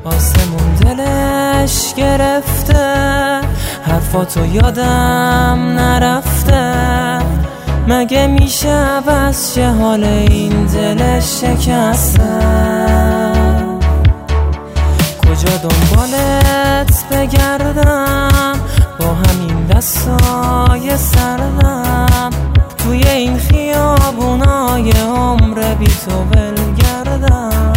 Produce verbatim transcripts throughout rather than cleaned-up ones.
آسمون دلش گرفته، حرفاتو یادم نرفته. مگه میشه عوض شه حال این دلش شکسته؟ کجا دنبالت بگردم با همین دستای سردم، توی این خیابونای عمر بی تو ول گردم.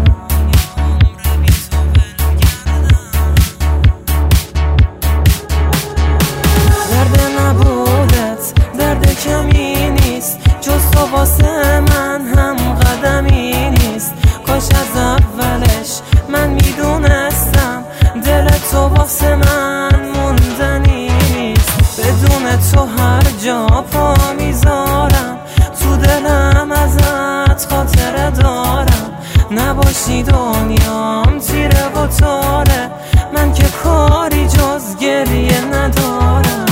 درد نبودت درد کمی نیست، جز تو واسه من هم قدمی نیست. کاش از اولش من میدونستم دل تو واسه من موندنی نیست. بدون تو هر جا پا میذارم، تو دلم ازت خاطره دارم. نباشی دنیام تیره و تاره، من که کاری جز گریه ندارم.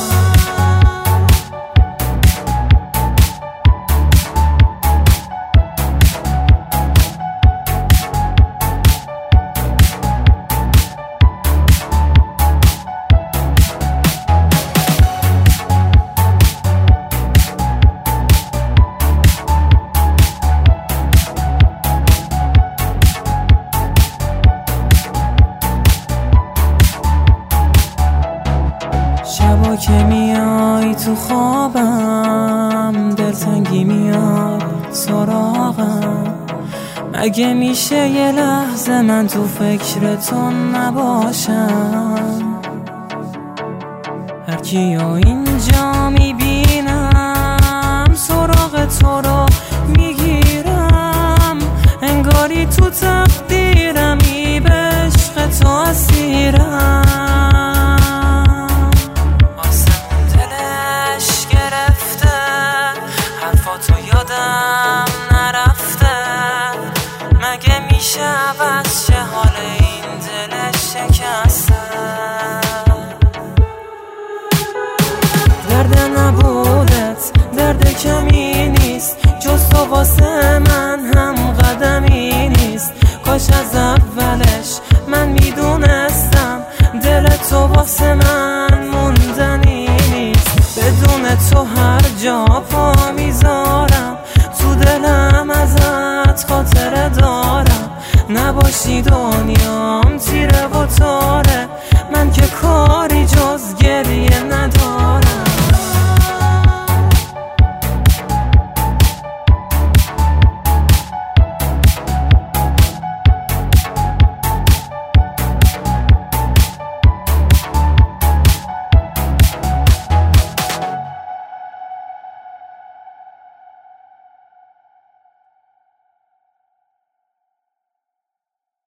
شبا که میای تو خوابم، دلتنگی میاد سراغم. مگه میشه یه لحظه من تو فکر تو نباشم؟ هر کیو اینجا میبینم سراغ تو رو میگیرم. انگاری تو تقدیرمی به عشق تو اسیرم. تو یادم نرفته، مگه میشه عوض شه حال این دلش شکسته؟ درد نبودت درد کمی نیست، جز تو واسه من هم قدمی نیست. کاش از اولش من میدونستم دل تو واسه من موندنی نیست. بدون تو هر جا پا میذارم، تو دلم ازت خاطره دارم. نباشی دنیام تیره و تاره.